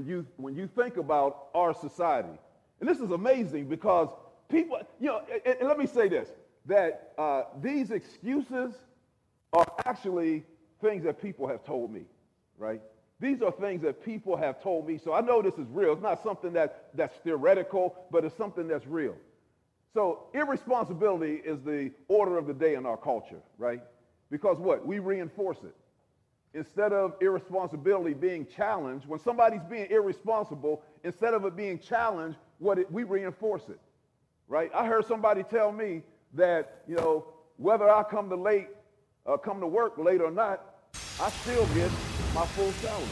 when you think about our society. And this is amazing because people, and let me say this, that these excuses are actually things that people have told me, right? These are things that people have told me. So I know this is real. It's not something that's theoretical, but it's something that's real. So irresponsibility is the order of the day in our culture, right? Because what? We reinforce it. Instead of irresponsibility being challenged, when somebody's being irresponsible, instead of it being challenged, we reinforce it, right? I heard somebody tell me that, whether I come to work late or not, I still get my full salary.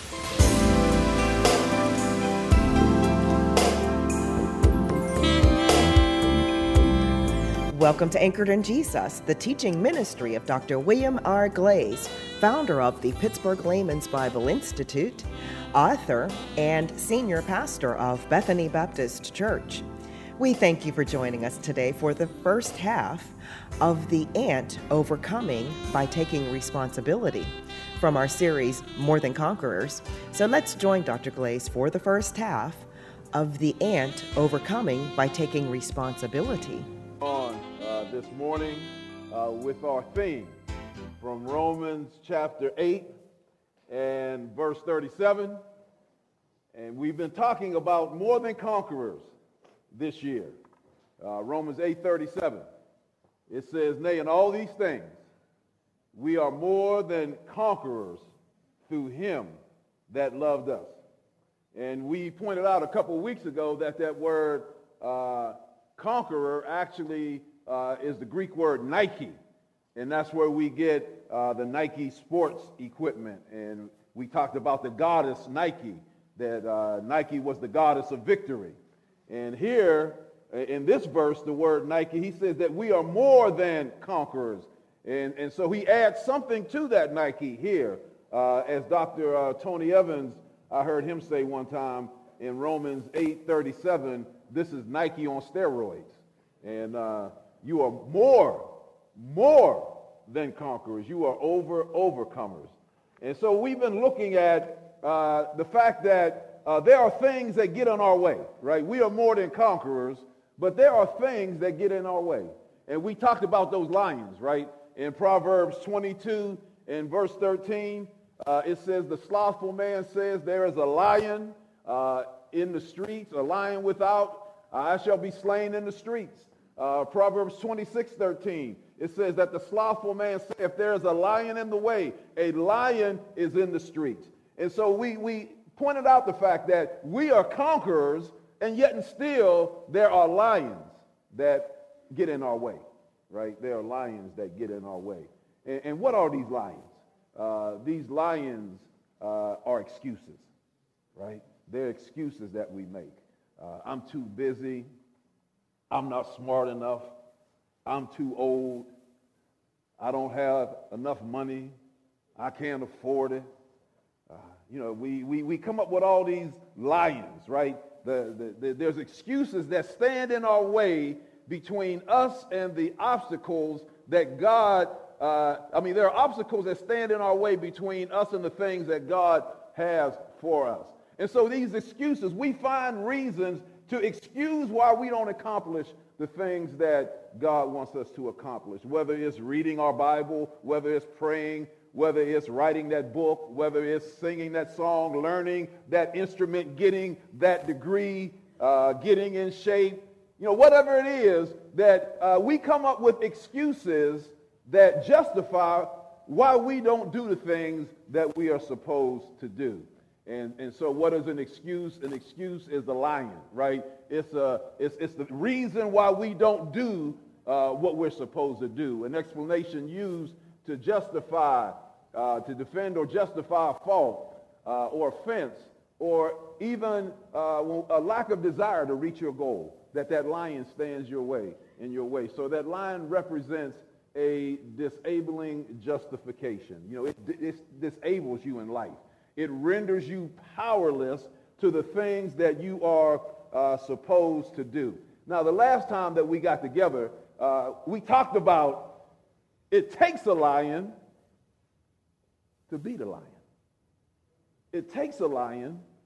Welcome to Anchored in Jesus, the teaching ministry of Dr. William R. Glaze, founder of the Pittsburgh Layman's Bible Institute, author, and senior pastor of Bethany Baptist Church. We thank you for joining us today for the first half of The Ant Overcoming by Taking Responsibility from our series, More Than Conquerors. So let's join Dr. Glaze for the first half of The Ant Overcoming by Taking Responsibility. This morning with our theme from Romans chapter 8 and verse 37. And we've been talking about more than conquerors this year. Romans 8:37. It says, "Nay, in all these things, we are more than conquerors through him that loved us." And we pointed out a couple of weeks ago that word conqueror actually is the Greek word Nike, and that's where we get the Nike sports equipment. And we talked about the goddess Nike, that Nike was the goddess of victory. And here, in this verse, the word Nike, he says that we are more than conquerors. And so he adds something to that Nike here. As Dr. Tony Evans, I heard him say one time in Romans 8:37, this is Nike on steroids. And you are more than conquerors. You are overcomers. And so we've been looking at the fact that there are things that get in our way, right? We are more than conquerors, but there are things that get in our way. And we talked about those lions, right? In Proverbs 22 and verse 13, it says, "The slothful man says, there is a lion in the streets, a lion without, I shall be slain in the streets." Proverbs 26:13, it says that the slothful man says, if there is a lion in the way, a lion is in the streets. And so we pointed out the fact that we are conquerors, and yet and still there are lions that get in our way, right? There are lions that get in our way. And what are these lions? These lions are excuses, right? They're excuses that we make. I'm too busy. I'm not smart enough. I'm too old. I don't have enough money. I can't afford it. We come up with all these lions, right? There's excuses that stand in our way between us and the obstacles that God, there are obstacles that stand in our way between us and the things that God has for us. And so these excuses, we find reasons to excuse why we don't accomplish the things that God wants us to accomplish, whether it's reading our Bible, whether it's praying, whether it's writing that book, whether it's singing that song, learning that instrument, getting that degree, getting in shape, whatever it is that we come up with excuses that justify why we don't do the things that we are supposed to do. And so what is an excuse? An excuse is a lion, right? It's the reason why we don't do what we're supposed to do. An explanation used to justify, to defend or justify a fault or offense, or even a lack of desire to reach your goal, that lion stands in your way. So that lion represents a disabling justification. It disables you in life. It renders you powerless to the things that you are supposed to do. Now, the last time that we got together, we talked about it takes a lion to beat a lion. It takes a lion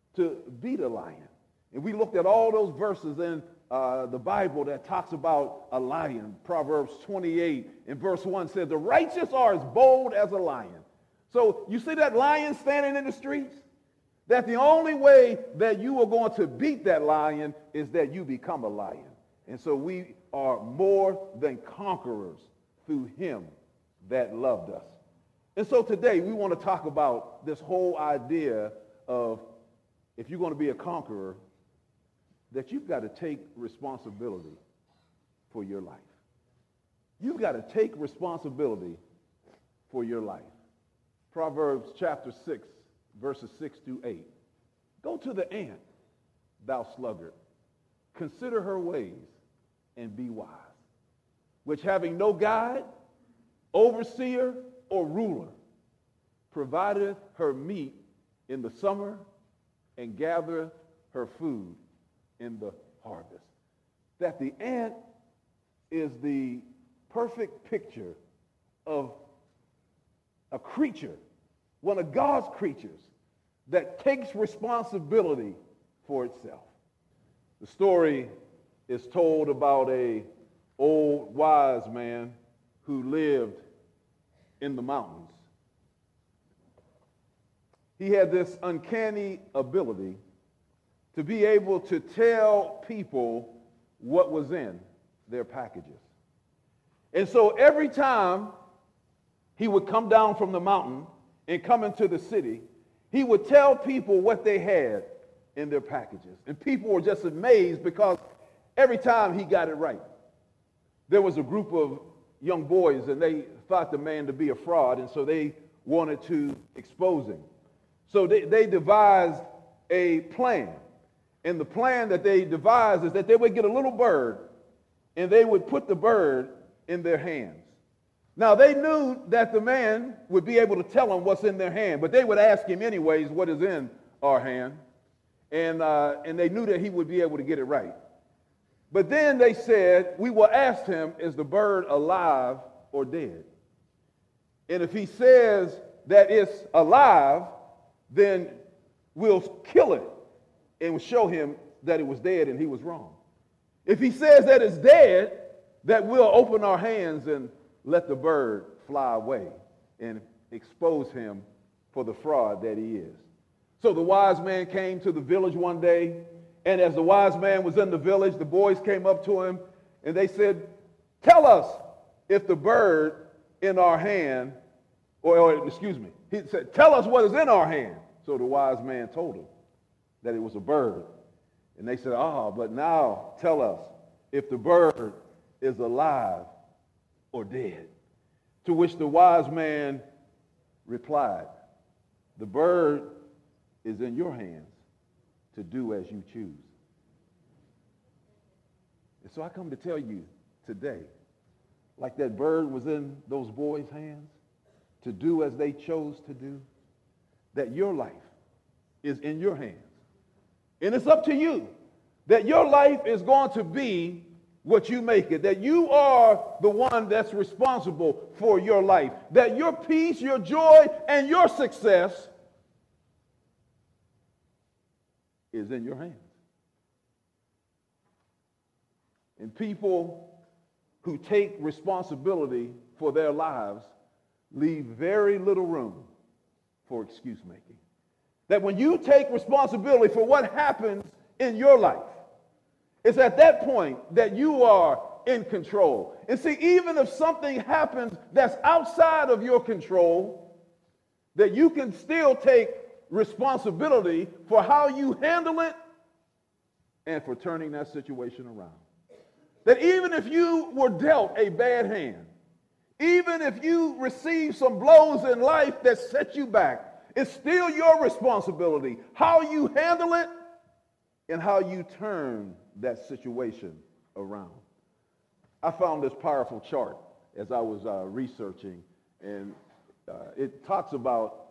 to beat a lion. And we looked at all those verses in the Bible that talks about a lion. Proverbs 28 and verse 1 says, the righteous are as bold as a lion. So you see that lion standing in the streets? That the only way that you are going to beat that lion is that you become a lion. And so we are more than conquerors through him that loved us. And so today we want to talk about this whole idea of, if you're going to be a conqueror, that you've got to take responsibility for your life. You've got to take responsibility for your life. Proverbs chapter 6, verses 6 through 8. Go to the ant, thou sluggard. Consider her ways and be wise, which having no guide, overseer, or ruler, provideth her meat in the summer and gathereth her food in the harvest. That the ant is the perfect picture of a creature, one of God's creatures, that takes responsibility for itself. The story is told about an old wise man who lived in the mountains. He had this uncanny ability to be able to tell people what was in their packages. And so every time he would come down from the mountain and come into the city, he would tell people what they had in their packages. And people were just amazed because every time he got it right. There was a group of young boys, and they thought the man to be a fraud, and so they wanted to expose him. So they devised a plan. And the plan that they devised is that they would get a little bird, and they would put the bird in their hands. Now, they knew that the man would be able to tell them what's in their hand, but they would ask him anyways, what is in our hand? And they knew that he would be able to get it right. But then they said, we will ask him, is the bird alive or dead? And if he says that it's alive, then we'll kill it and we'll show him that it was dead and he was wrong. If he says that it's dead, that we'll open our hands and let the bird fly away and expose him for the fraud that he is. So the wise man came to the village one day, and as the wise man was in the village, the boys came up to him and they said, tell us if the bird in our hand, he said, tell us what is in our hand. So the wise man told him that it was a bird. And they said, but now tell us if the bird is alive or dead. To which the wise man replied, the bird is in your hands to do as you choose. And so I come to tell you today, like that bird was in those boys' hands to do as they chose to do, that your life is in your hands. And it's up to you that your life is going to be what you make it, that you are the one that's responsible for your life, that your peace, your joy, and your success is in your hands. And people who take responsibility for their lives leave very little room for excuse making. That when you take responsibility for what happens in your life, it's at that point that you are in control. And see, even if something happens that's outside of your control, that you can still take responsibility for how you handle it and for turning that situation around. That even if you were dealt a bad hand, even if you receive some blows in life that set you back, it's still your responsibility how you handle it and how you turn that situation around. I found this powerful chart as I was researching, and it talks about,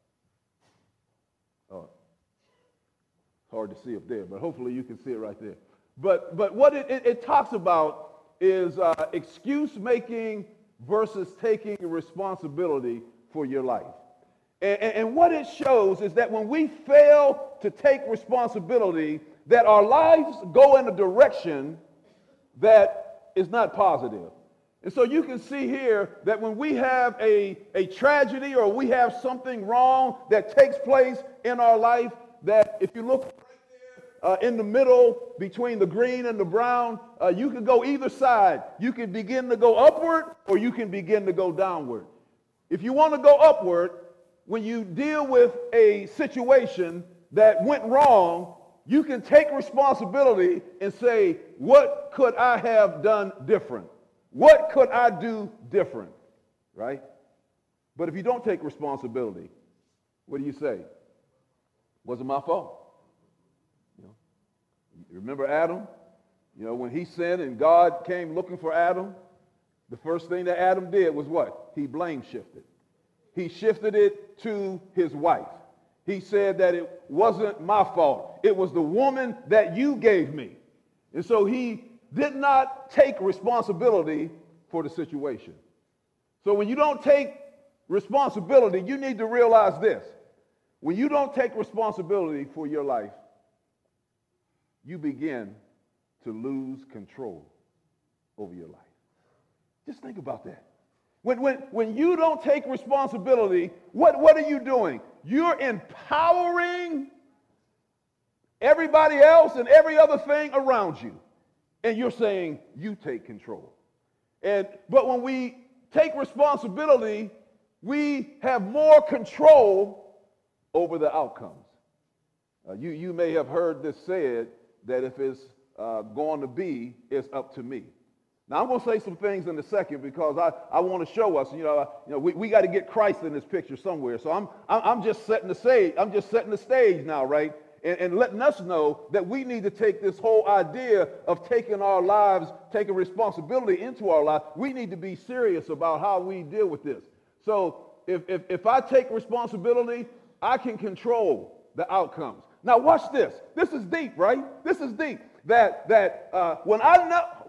it's hard to see up there, but hopefully you can see it right there. But what it talks about is excuse making versus taking responsibility for your life. And what it shows is that when we fail to take responsibility, that our lives go in a direction that is not positive. And so you can see here that when we have a tragedy or we have something wrong that takes place in our life, that if you look right there in the middle between the green and the brown, you can go either side. You can begin to go upward or you can begin to go downward. If you want to go upward, when you deal with a situation that went wrong, you can take responsibility and say, what could I have done different? What could I do different? Right? But if you don't take responsibility, what do you say? Wasn't my fault. Remember Adam? When he sinned and God came looking for Adam, the first thing that Adam did was what? He blame shifted. He shifted it to his wife. He said that it wasn't my fault. It was the woman that you gave me. And so he did not take responsibility for the situation. So when you don't take responsibility, you need to realize this. When you don't take responsibility for your life, you begin to lose control over your life. Just think about that. When you don't take responsibility, what are you doing? You're empowering everybody else and every other thing around you. And you're saying, you take control. But when we take responsibility, we have more control over the outcomes. You may have heard this said that if it's going to be, it's up to me. Now, I'm going to say some things in a second because I want to show us, we got to get Christ in this picture somewhere. So I'm just setting the stage. I'm just setting the stage now, right? And letting us know that we need to take this whole idea of taking our lives, taking responsibility into our life. We need to be serious about how we deal with this. So if I take responsibility, I can control the outcomes. Now, watch this. This is deep, right? This is deep. That when I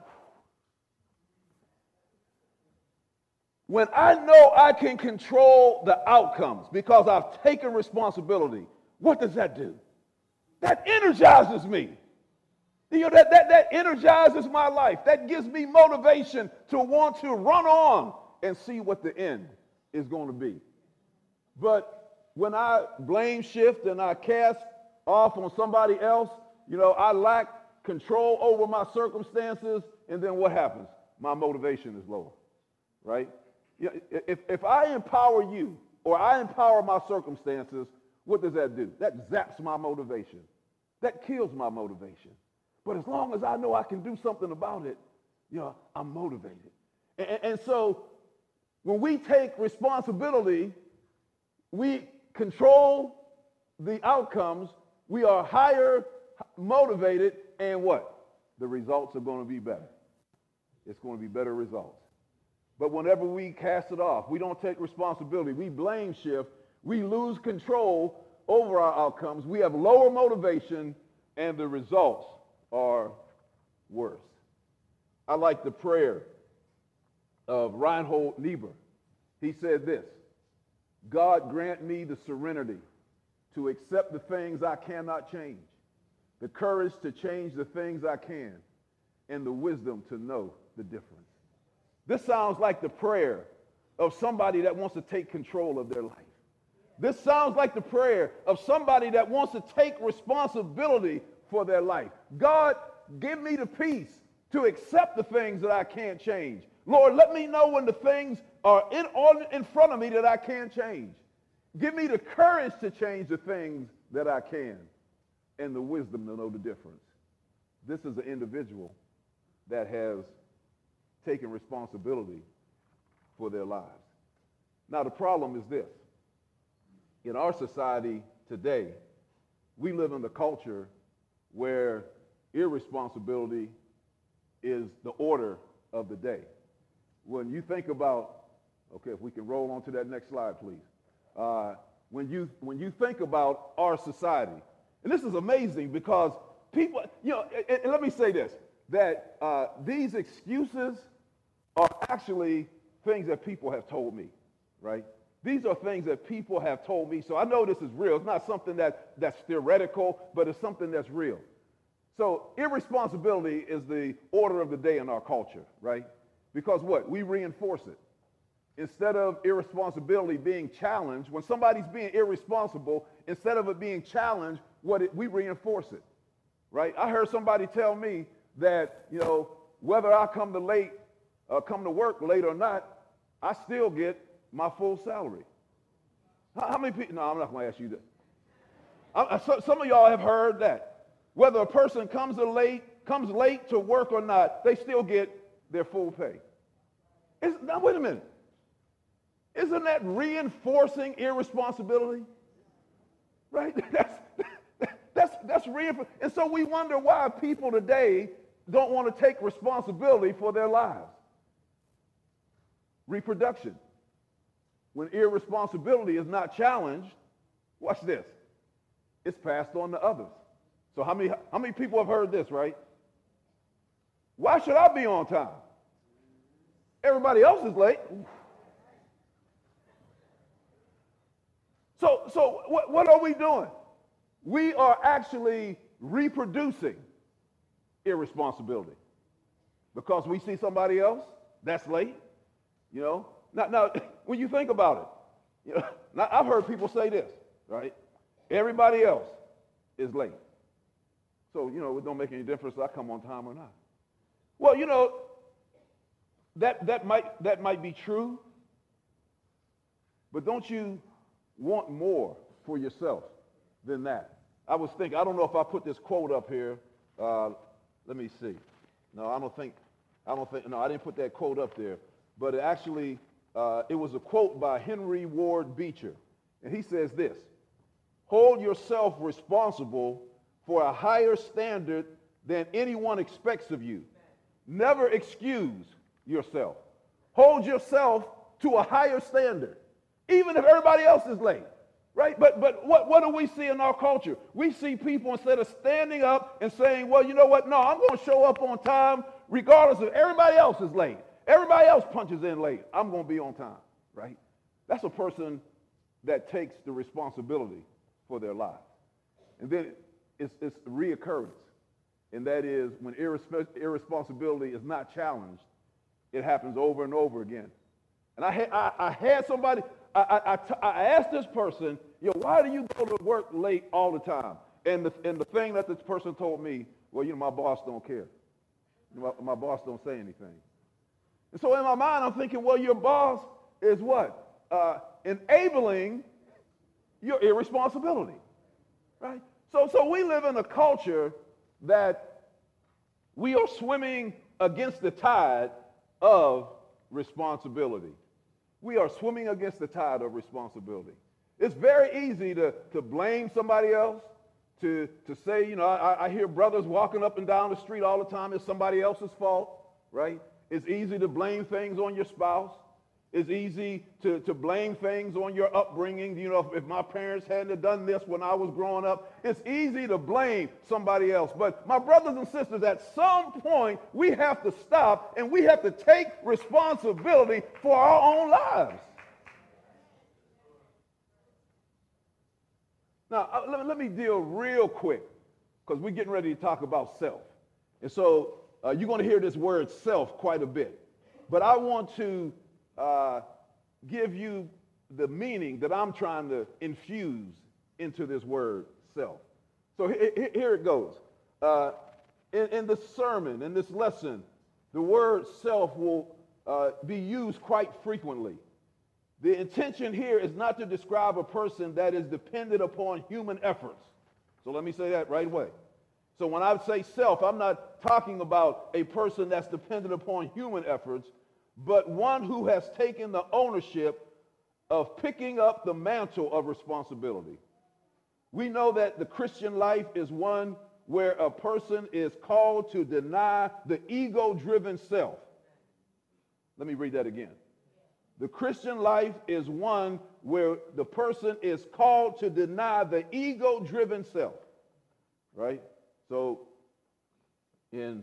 know I can control the outcomes because I've taken responsibility, what does that do? That energizes me. That energizes my life. That gives me motivation to want to run on and see what the end is going to be. But when I blame shift and I cast off on somebody else, I lack control over my circumstances, and then what happens? My motivation is lower, right? If I empower you or I empower my circumstances, what does that do? That zaps my motivation. That kills my motivation. But as long as I know I can do something about it, I'm motivated. And so when we take responsibility, we control the outcomes, we are higher motivated, and what? The results are going to be better. It's going to be better results. But whenever we cast it off, we don't take responsibility, we blame shift, we lose control over our outcomes, we have lower motivation, and the results are worse. I like the prayer of Reinhold Niebuhr. He said this: God grant me the serenity to accept the things I cannot change, the courage to change the things I can, and the wisdom to know the difference. This sounds like the prayer of somebody that wants to take control of their life. This sounds like the prayer of somebody that wants to take responsibility for their life. God, give me the peace to accept the things that I can't change. Lord, let me know when the things are in front of me that I can't change. Give me the courage to change the things that I can, and the wisdom to know the difference. This is an individual that has taken responsibility for their lives. Now, the problem is this. In our society today, we live in a culture where irresponsibility is the order of the day. When you think about, okay, if we can roll on to that next slide, please. When you think about our society, and this is amazing because people, and let me say this, that these excuses are actually things that people have told me, right? These are things that people have told me. So I know this is real. It's not something that's theoretical, but it's something that's real. So irresponsibility is the order of the day in our culture, right? Because what? We reinforce it. Instead of irresponsibility being challenged, when somebody's being irresponsible, instead of it being challenged, we reinforce it, right? I heard somebody tell me that, whether I come to work late or not, I still get my full salary. How many people? No, I'm not going to ask you that. Some of y'all have heard that. Whether a person comes late to work or not, they still get their full pay. Now, wait a minute. Isn't that reinforcing irresponsibility? Right? That's reinforcing. And so we wonder why people today don't want to take responsibility for their lives. Reproduction. When irresponsibility is not challenged, watch this, it's passed on to others. So how many people have heard this, right? Why should I be on time? Everybody else is late. So what are we doing? We are actually reproducing irresponsibility because we see somebody else that's late. Now, when you think about it, now I've heard people say this, right? Everybody else is late. So, it don't make any difference if I come on time or not. Well, that might be true, but don't you want more for yourself than that? I was thinking, I don't know if I put this quote up here. Let me see. No, I didn't put that quote up there. But it was a quote by Henry Ward Beecher. And he says this: hold yourself responsible for a higher standard than anyone expects of you. Never excuse yourself. Hold yourself to a higher standard, even if everybody else is late, right? But what do we see in our culture? We see people, instead of standing up and saying, well, you know what? No, I'm going to show up on time regardless of everybody else is late. Everybody else punches in late. I'm going to be on time, right? That's a person that takes the responsibility for their lives. And then it's reoccurrence. And that is when irresponsibility is not challenged, it happens over and over again. And I had somebody, I asked this person, why do you go to work late all the time? And the thing that this person told me, well, my boss don't care. My boss don't say anything. And so in my mind, I'm thinking, well, your boss is what? Enabling your irresponsibility, right? So we live in a culture that we are swimming against the tide of responsibility. We are swimming against the tide of responsibility. It's very easy to blame somebody else, to say, I hear brothers walking up and down the street all the time, it's somebody else's fault, right? It's easy to blame things on your spouse. It's easy to blame things on your upbringing. If my parents hadn't done this when I was growing up, it's easy to blame somebody else. But my brothers and sisters, at some point, we have to stop and we have to take responsibility for our own lives. Now, let me deal real quick, because we're getting ready to talk about self. And so you're going to hear this word self quite a bit. But I want to give you the meaning that I'm trying to infuse into this word self. So here it goes. In this sermon, in this lesson, the word self will be used quite frequently. The intention here is not to describe a person that is dependent upon human efforts. So let me say that right away. So when I say self, I'm not talking about a person that's dependent upon human efforts, but one who has taken the ownership of picking up the mantle of responsibility. We know that the Christian life is one where a person is called to deny the ego-driven self. Let me read that again. The Christian life is one where the person is called to deny the ego-driven self, right? So in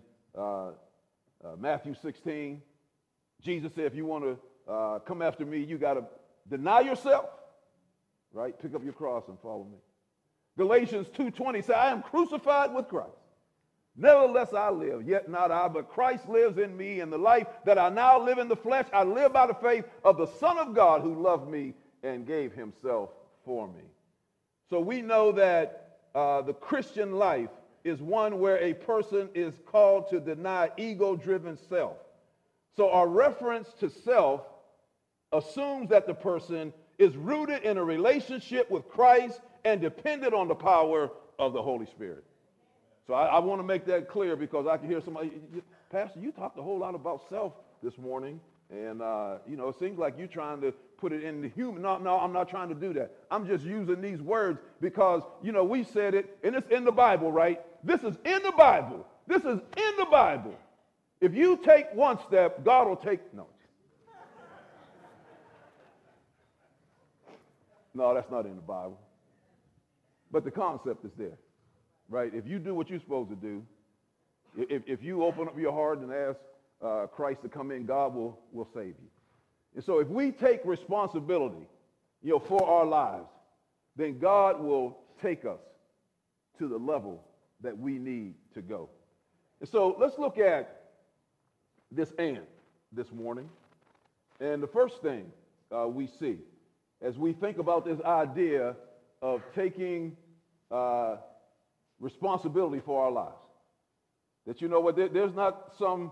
Matthew 16, Jesus said, if you want to come after me, you got to Deny yourself, right? Pick up your cross and follow me. Galatians 2:20 says, I am crucified with Christ. Nevertheless I live, yet not I, but Christ lives in me, and the life that I now live in the flesh, I live by the faith of the Son of God who loved me and gave himself for me. So we know that the Christian life is one where a person is called to deny ego-driven self. So our reference to self assumes that the person is rooted in a relationship with Christ and dependent on the power of the Holy Spirit. So I want to make that clear, because I can hear somebody, Pastor, you talked a whole lot about self this morning, and it seems like you're trying to put it in the human. No, I'm not trying to do that. I'm just using these words because, we said it, and it's in the Bible, right? This is in the Bible. This is in the Bible. If you take one step, God will take, no, that's not in the Bible. But the concept is there, right? If you do what you're supposed to do, if you open up your heart and ask Christ to come in, God will save you. And so if we take responsibility, for our lives, then God will take us to the level that we need to go. And so let's look at this ant this morning. And the first thing we see as we think about this idea of taking responsibility for our lives, that there's not some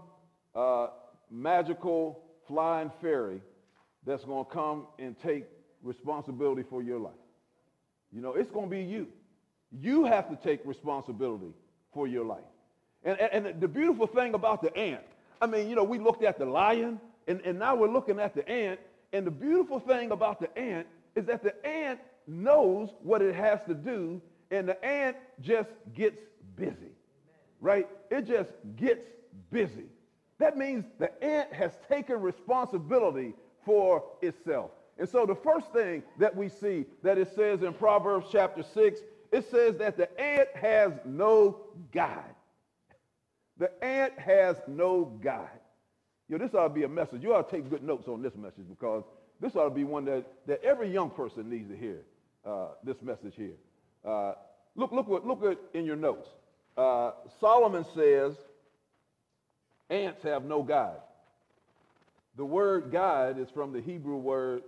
magical flying fairy that's going to come and take responsibility for your life. It's going to be you. You have to take responsibility for your life. And the beautiful thing about the ant, we looked at the lion, and now we're looking at the ant, and the beautiful thing about the ant is that the ant knows what it has to do, and the ant just gets busy, right? It just gets busy. That means the ant has taken responsibility for itself. And so the first thing that we see that it says in Proverbs chapter 6, it says that the ant has no guide. The ant has no guide. This ought to be a message. You ought to take good notes on this message, because this ought to be one that every young person needs to hear, this message here. Look at in your notes. Solomon says ants have no guide. The word guide is from the Hebrew word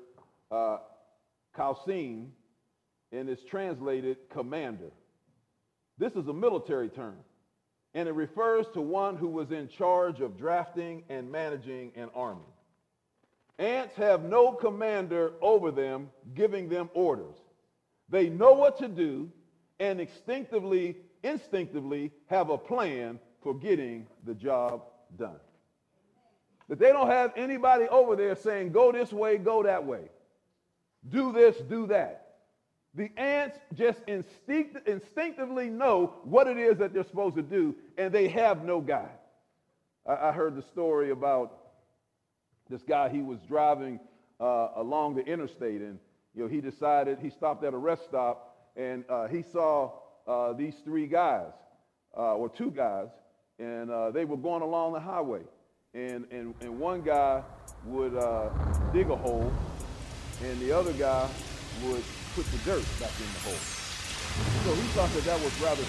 kausim, and it's translated commander. This is a military term, and it refers to one who was in charge of drafting and managing an army. Ants have no commander over them, giving them orders. They know what to do and instinctively have a plan for getting the job done. That they don't have anybody over there saying, go this way, go that way. Do this, do that. The ants just instinctively know what it is that they're supposed to do, and they have no guide. I heard the story about this guy. He was driving along the interstate, and he stopped at a rest stop, and he saw these three guys, or two guys, and they were going along the highway. And one guy would dig a hole, and the other guy would put the dirt back in the hole. So he thought that was rather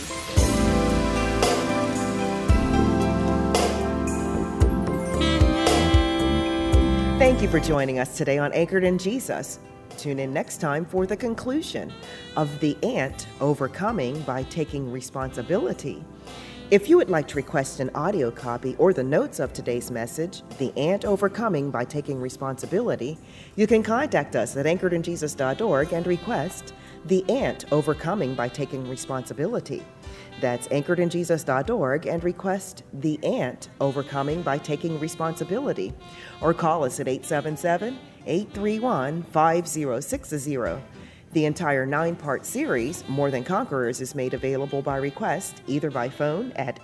strange. Thank you for joining us today on Anchored in Jesus. Tune in next time for the conclusion of the ant overcoming by taking responsibility. If you would like to request an audio copy or the notes of today's message, The Ant Overcoming by Taking Responsibility, you can contact us at anchoredinjesus.org and request The Ant Overcoming by Taking Responsibility. That's anchoredinjesus.org and request The Ant Overcoming by Taking Responsibility. Or call us at 877-831-5060. The entire 9-part series, More Than Conquerors, is made available by request, either by phone at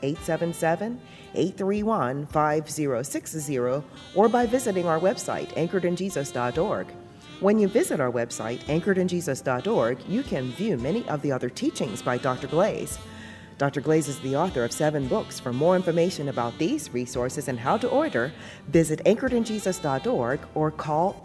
877-831-5060 or by visiting our website, anchoredinjesus.org. When you visit our website, anchoredinjesus.org, you can view many of the other teachings by Dr. Glaze. Dr. Glaze is the author of 7 books. For more information about these resources and how to order, visit anchoredinjesus.org or call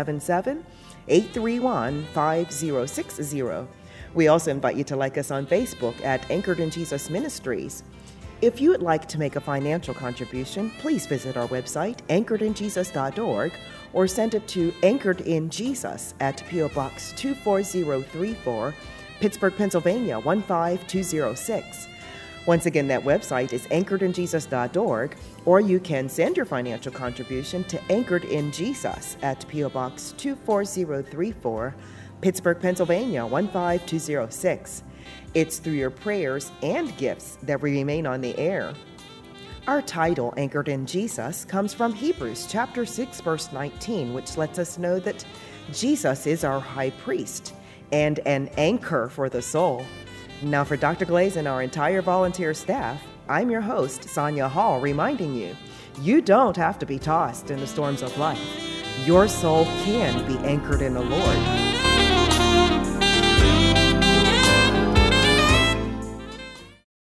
877-831-5060. We also invite you to like us on Facebook at Anchored in Jesus Ministries. If you would like to make a financial contribution, please visit our website, anchoredinjesus.org, or send it to Anchored in Jesus at P.O. Box 24034, Pittsburgh, Pennsylvania 15206. Once again, that website is anchoredinjesus.org, or you can send your financial contribution to Anchored in Jesus at P.O. Box 24034, Pittsburgh, Pennsylvania 15206. It's through your prayers and gifts that we remain on the air. Our title, Anchored in Jesus, comes from Hebrews chapter 6, verse 19, which lets us know that Jesus is our high priest and an anchor for the soul. Now for Dr. Glaze and our entire volunteer staff, I'm your host, Sonia Hall, reminding you, you don't have to be tossed in the storms of life. Your soul can be anchored in the Lord.